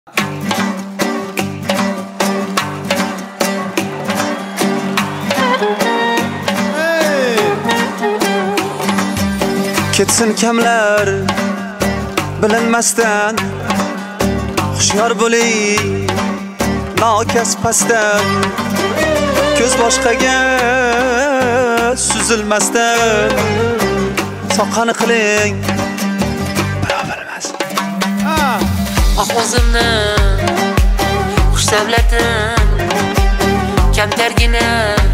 Ketsin kamlar bilinmasdan, hushyor bo'ling nokas pastdan, ko'z boshqaga suzilmasdan, soqqani qiling barobarmas. Oqozimni xush davlatim, kamtargina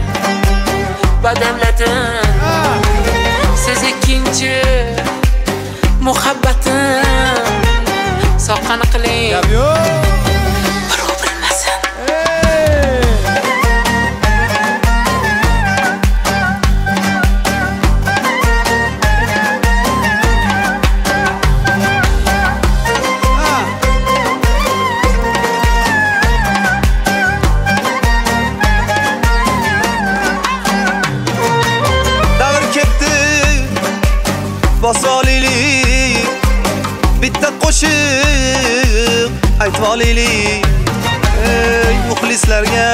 badavlatim, siz ikkinchi muhabbatim, soqqani qiling birov bilmasin. Davr ketdi bosoliylik, bitta qo'shiq aytvolaylik, muxlislarga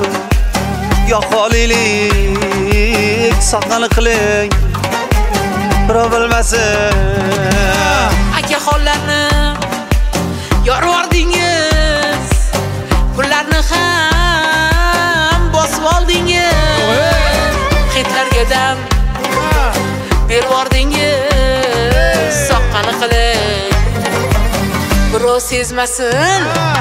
yoqvolaylik, soqqani qiling birov bilmasin. Akaxonlarni yorvordingiz, pullarni ham bosib oldingiz, xitlarga dam bervordingiz, soqqani qiling birov sezmasin.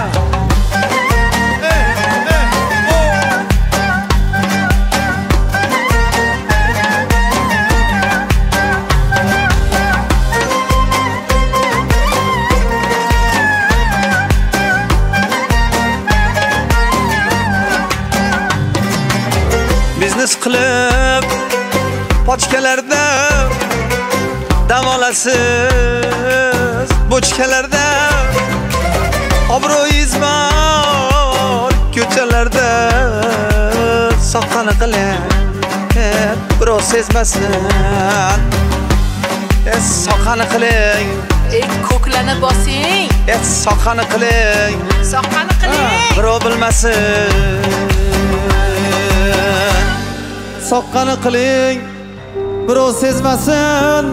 Biznes qilib pochkalarda dam olasiz, bochkalarda obro'yingiz bor ko'chalarda, soqqani qiling birov sezmasin. Soqqani qiling, Ko'klarni bosing, soqqani qiling, soqqani qiling birov bilmasin. Soqqani qiling birov sezmasin.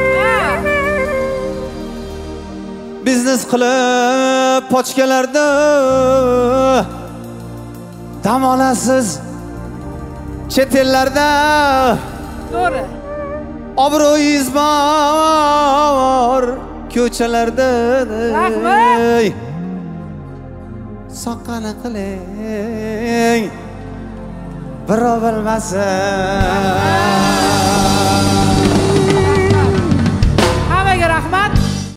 Biznes qilib pochkalarda dam olasiz, chet ellarda to'g'ri obro'yingiz bor ko'chalarda. Rahmat. Soqqani qiling birov bilmasin.